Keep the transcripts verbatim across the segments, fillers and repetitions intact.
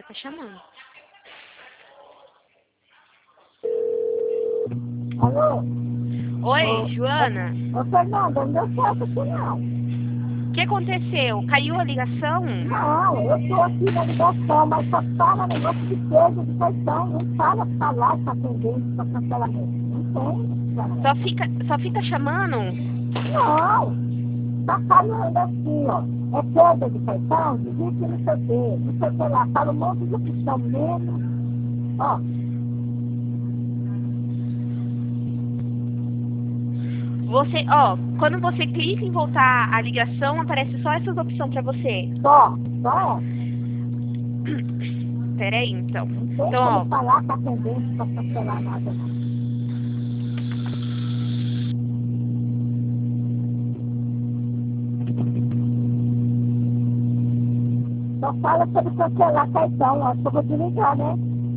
Tá chamando. Alô? Oi, Ô, Joana. Ô, Fernanda, não deu certo aqui não. O que aconteceu? Caiu a ligação? Não, eu tô aqui na ligação, mas só fala negócio de perda de cartão. Não fala falar com atendente para cancelamento. Não tem. Só fica, só fica chamando? Não. Tá falando assim, ó. É perda de cartão, digite não sei o quê. Não sei o que lá. Fala um monte de opção mesmo. Ó. Você, ó, quando você clica em voltar a ligação, aparece só essas opções pra você. Só. Só. Peraí, então. Não tem Então, ó, como falar com atendente para cancelar nada, não. Só fala sobre cancelar cartão, acho que eu vou desligar, né?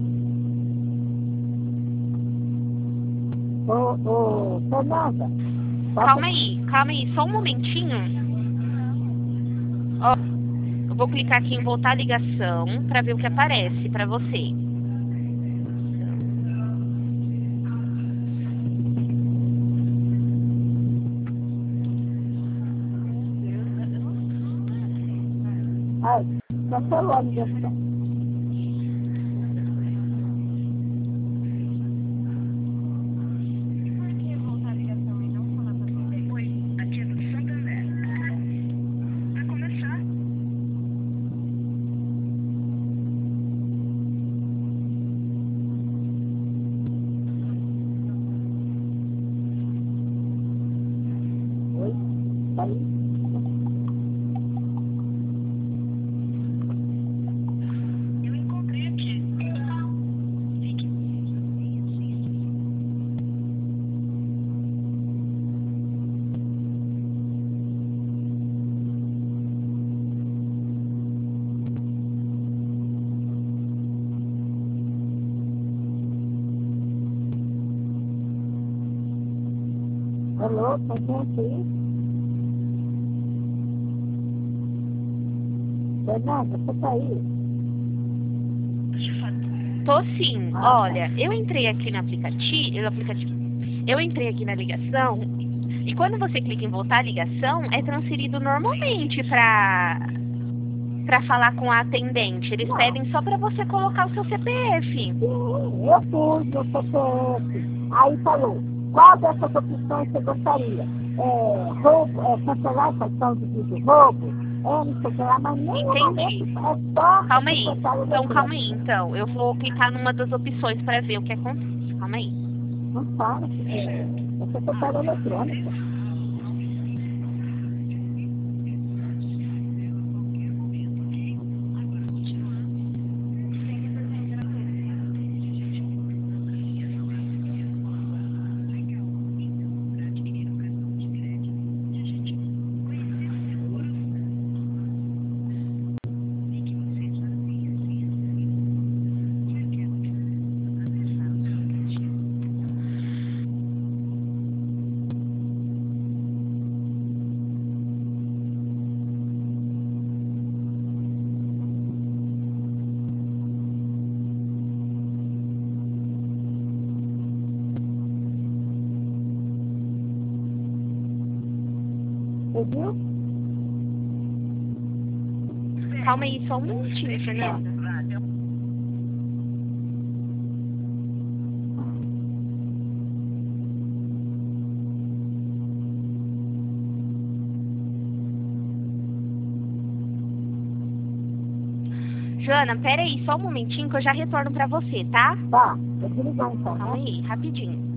Ô, ô, Fernanda. calma aí, calma aí, só um momentinho. Ó, eu vou clicar aqui em voltar a ligação pra ver o que aparece pra você. Ai, cancelou a ligação. Oi? Tá aí? Alô, tem gente aí? Fernanda, você tá aí? Tô sim. Olha, eu entrei aqui no aplicativo, no aplicativo, eu entrei aqui na ligação e quando você clica em voltar a ligação, é transferido normalmente pra para falar com a atendente. Eles Não. pedem só pra você colocar o seu C P F. Sim, eu pus no C P F. Aí falou, qual dessas opções você gostaria? É, roubo, é, cancelar cartão de vídeo roubo? É, não sei o que lá, mas nem no momento Entendi. é só Calma aí. secretário Então, calma eletrônico. aí. Então, eu vou clicar numa das opções pra ver o que acontece. Calma aí. Não fala, é, é secretário eletrônico. Você viu? Calma aí, só um minutinho, Fernanda. Joana, pera aí, só um momentinho que eu já retorno pra você, tá? Tá, vou desligar então, Calma né? aí, rapidinho.